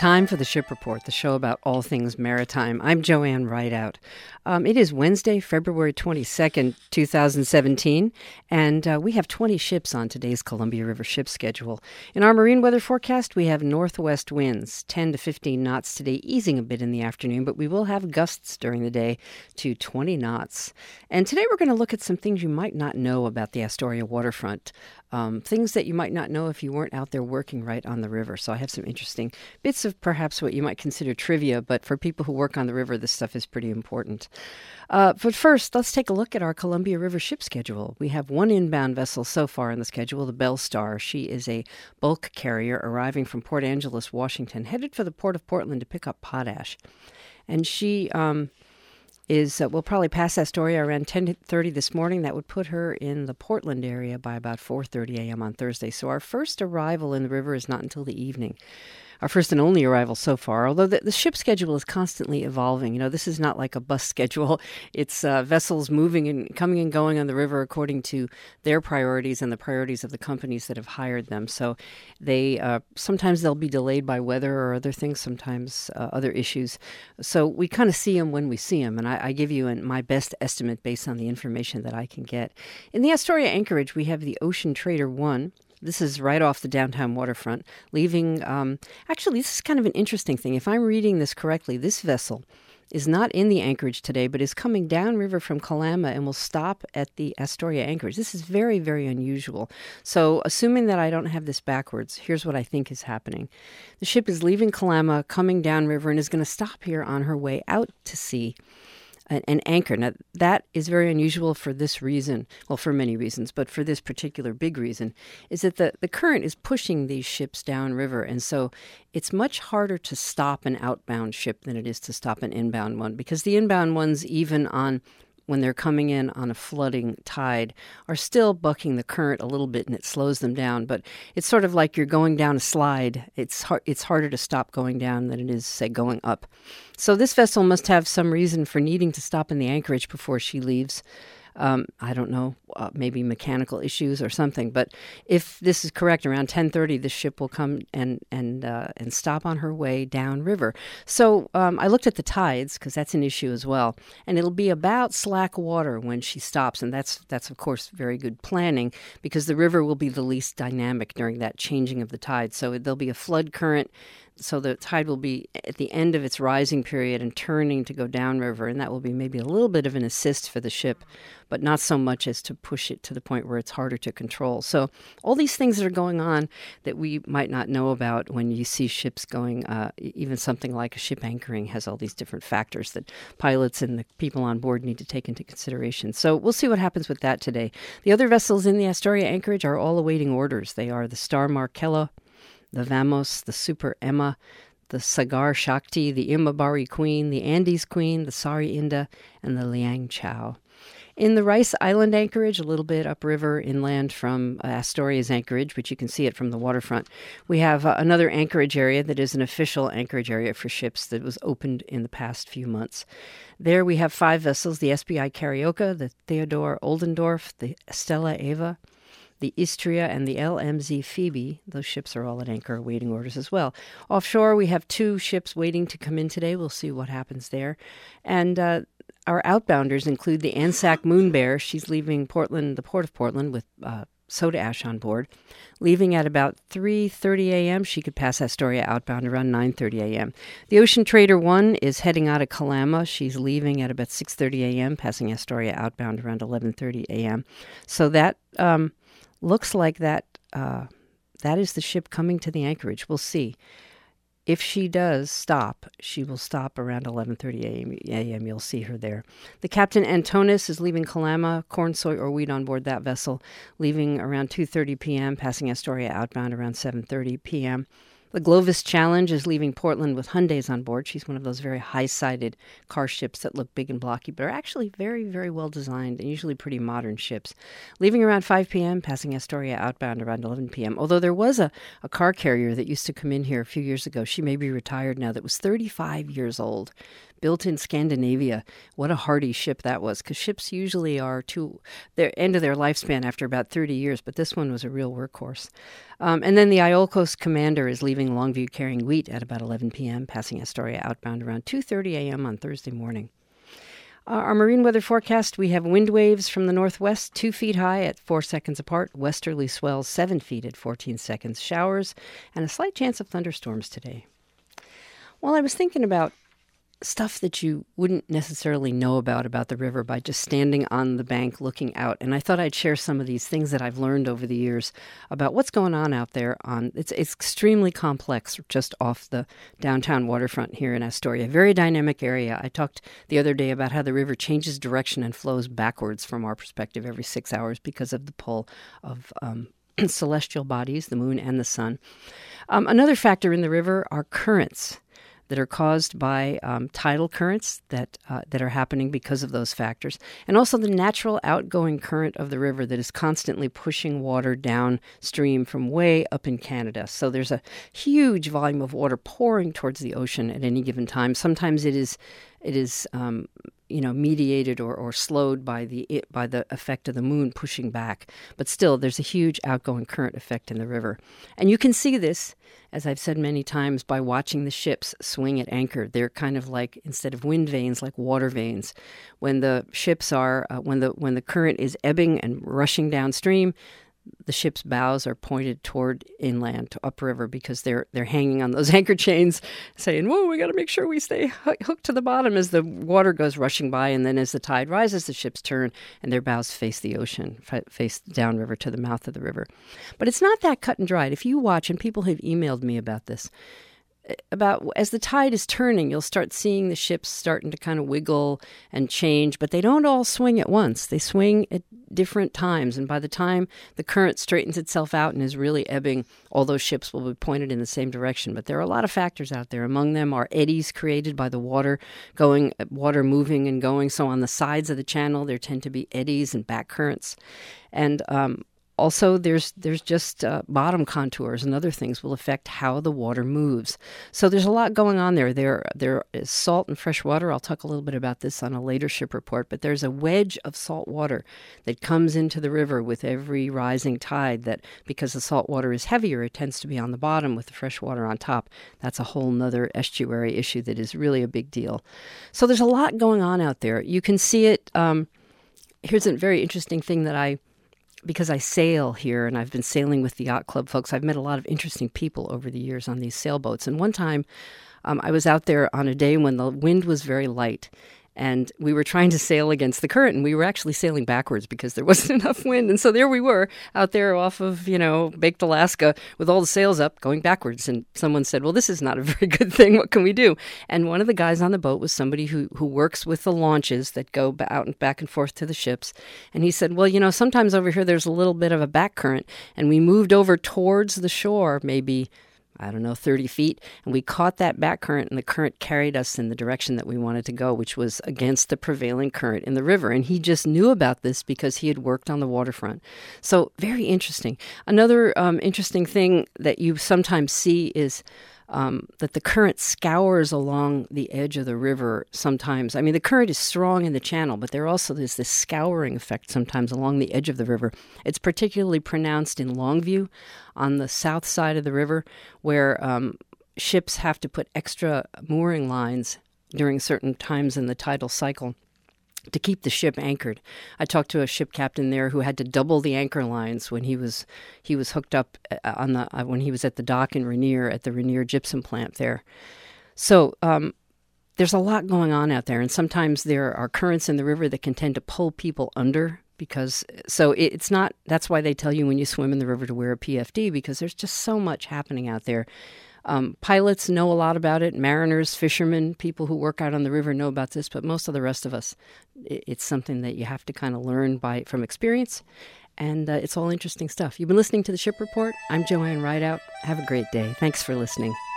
Time for the Ship Report, the show about all things maritime. I'm Joanne Rideout. It is Wednesday, February 22nd, 2017, and we have 20 ships on today's Columbia River ship schedule. In our marine weather forecast, we have northwest winds, 10 to 15 knots today, easing a bit in the afternoon, but we will have gusts during the day to 20 knots. And today we're going to look at some things you might not know about the Astoria waterfront. Things that you might not know if you weren't out there working right on the river. So I have some interesting bits of perhaps what you might consider trivia, but for people who work on the river, this stuff is pretty important. But first, let's take a look at our Columbia River ship schedule. We have one inbound vessel so far in the schedule, the Belle Star. She is a bulk carrier arriving from Port Angeles, Washington, headed for the Port of Portland to pick up potash. And she will probably pass Astoria around 10:30 this morning. That would put her in the Portland area by about 4:30 a.m. on Thursday. So our first arrival in the river is not until the evening. Our first and only arrival so far, although the ship schedule is constantly evolving. You know, this is not like a bus schedule. It's vessels moving and coming and going on the river according to their priorities and the priorities of the companies that have hired them. So they sometimes they'll be delayed by weather or other things, sometimes other issues. So we kind of see them when we see them, and I give you my best estimate based on the information that I can get. In the Astoria anchorage, we have the Ocean Trader 1. This is right off the downtown waterfront, leaving, actually, this is kind of an interesting thing. If I'm reading this correctly, this vessel is not in the anchorage today, but is coming downriver from Kalama and will stop at the Astoria anchorage. This is very, very unusual. So assuming that I don't have this backwards, here's what I think is happening. The ship is leaving Kalama, coming downriver, and is going to stop here on her way out to sea. An anchor. Now, that is very unusual for this reason, well, for many reasons, but for this particular big reason, is that the current is pushing these ships downriver, and so it's much harder to stop an outbound ship than it is to stop an inbound one, because the inbound ones, even when they're coming in on a flooding tide, are still bucking the current a little bit, and it slows them down. But it's sort of like you're going down a slide. It's harder to stop going down than it is, say, going up. So this vessel must have some reason for needing to stop in the anchorage before she leaves. I don't know, maybe mechanical issues or something. But if this is correct, around 10:30, this ship will come and stop on her way downriver. So I looked at the tides, because that's an issue as well, and it'll be about slack water when she stops, and that's of course very good planning, because the river will be the least dynamic during that changing of the tide. So there'll be a flood current. So the tide will be at the end of its rising period and turning to go downriver, and that will be maybe a little bit of an assist for the ship, but not so much as to push it to the point where it's harder to control. So all these things that are going on that we might not know about when you see ships going, even something like a ship anchoring has all these different factors that pilots and the people on board need to take into consideration. So we'll see what happens with that today. The other vessels in the Astoria anchorage are all awaiting orders. They are the Star Markella, the Vamos, the Super Emma, the Sagar Shakti, the Imabari Queen, the Andes Queen, the Sari Inda, and the Liang Chao. In the Rice Island anchorage, a little bit upriver inland from Astoria's anchorage, but you can see it from the waterfront, we have another anchorage area that is an official anchorage area for ships that was opened in the past few months. There we have 5 vessels, the SBI Carioca, the Theodore Oldendorf, the Stella Eva, the Istria, and the LMZ Phoebe. Those ships are all at anchor awaiting orders as well. Offshore, we have 2 ships waiting to come in today. We'll see what happens there. And our outbounders include the Anzac Moon Bear. She's leaving Portland, the Port of Portland, with soda ash on board. Leaving at about 3:30 a.m., she could pass Astoria outbound around 9:30 a.m. The Ocean Trader 1 is heading out of Kalama. She's leaving at about 6:30 a.m., passing Astoria outbound around 11:30 a.m. So that looks like that is the ship coming to the anchorage. We'll see. If she does stop, she will stop around 11:30 a.m. You'll see her there. The Captain Antonis is leaving Kalama, corn, soy, or wheat on board that vessel, leaving around 2:30 p.m., passing Astoria outbound around 7:30 p.m. The Glovis Challenge is leaving Portland with Hyundais on board. She's one of those very high-sided car ships that look big and blocky, but are actually very, very well designed and usually pretty modern ships. Leaving around 5 p.m., passing Astoria outbound around 11 p.m. Although there was a car carrier that used to come in here a few years ago. She may be retired now, that was 35 years old. built in Scandinavia. What a hardy ship that was, because ships usually are to their end of their lifespan after about 30 years, but this one was a real workhorse. And then the Iolcos Commander is leaving Longview carrying wheat at about 11 p.m., passing Astoria outbound around 2:30 a.m. on Thursday morning. Our marine weather forecast, we have wind waves from the northwest 2 feet high at 4 seconds apart, westerly swells 7 feet at 14 seconds, showers, and a slight chance of thunderstorms today. Well, I was thinking about stuff that you wouldn't necessarily know about the river by just standing on the bank looking out. And I thought I'd share some of these things that I've learned over the years about what's going on out there. It's extremely complex just off the downtown waterfront here in Astoria. Very dynamic area. I talked the other day about how the river changes direction and flows backwards from our perspective every 6 hours because of the pull of celestial bodies, the moon and the sun. Another factor in the river are currents that are caused by tidal currents that are happening because of those factors, and also the natural outgoing current of the river that is constantly pushing water downstream from way up in Canada. So there's a huge volume of water pouring towards the ocean at any given time. Sometimes it is mediated or slowed by the effect of the moon pushing back. But still, there's a huge outgoing current effect in the river. And you can see this, as I've said many times, by watching the ships swing at anchor. They're kind of like, instead of wind vanes, like water vanes. When the ships are, when the current is ebbing and rushing downstream, the ship's bows are pointed toward inland, to upriver, because they're hanging on those anchor chains, saying, "Whoa, we got to make sure we stay hooked to the bottom," as the water goes rushing by, and then as the tide rises, the ships turn and their bows face the ocean, face downriver to the mouth of the river. But it's not that cut and dried. If you watch, and people have emailed me about this, about as the tide is turning, you'll start seeing the ships starting to kind of wiggle and change, but they don't all swing at once. They swing at different times, and by the time the current straightens itself out and is really ebbing, all those ships will be pointed in the same direction. But there are a lot of factors out there. Among them are eddies created by the water moving and going. So on the sides of the channel, there tend to be eddies and back currents. And also, there's just bottom contours and other things will affect how the water moves. So there's a lot going on there. There is salt and fresh water. I'll talk a little bit about this on a later ship report. But there's a wedge of salt water that comes into the river with every rising tide that, because the salt water is heavier, it tends to be on the bottom with the fresh water on top. That's a whole nother estuary issue that is really a big deal. So there's a lot going on out there. You can see it. Here's a very interesting thing that because I sail here and I've been sailing with the Yacht Club folks, I've met a lot of interesting people over the years on these sailboats. And one time I was out there on a day when the wind was very light, and we were trying to sail against the current, and we were actually sailing backwards because there wasn't enough wind. And so there we were out there off of, baked Alaska with all the sails up going backwards. And someone said, "Well, this is not a very good thing. What can we do?" And one of the guys on the boat was somebody who works with the launches that go out and back and forth to the ships. And he said, "Well, sometimes over here there's a little bit of a back current." And we moved over towards the shore, maybe 30 feet, and we caught that back current, and the current carried us in the direction that we wanted to go, which was against the prevailing current in the river. And he just knew about this because he had worked on the waterfront. So very interesting. Another interesting thing that you sometimes see is that the current scours along the edge of the river sometimes. I mean, the current is strong in the channel, but there also is this scouring effect sometimes along the edge of the river. It's particularly pronounced in Longview on the south side of the river, where ships have to put extra mooring lines during certain times in the tidal cycle to keep the ship anchored. I talked to a ship captain there who had to double the anchor lines when he was hooked up when he was at the dock in Rainier at the Rainier gypsum plant there. So there's a lot going on out there, and sometimes there are currents in the river that can tend to pull people under. It's not. That's why they tell you when you swim in the river to wear a PFD, because there's just so much happening out there. Pilots know a lot about it. Mariners, fishermen, people who work out on the river know about this, but most of the rest of us, it's something that you have to kind of learn from experience, and it's all interesting stuff. You've been listening to The Ship Report. I'm Joanne Rideout. Have a great day. Thanks for listening.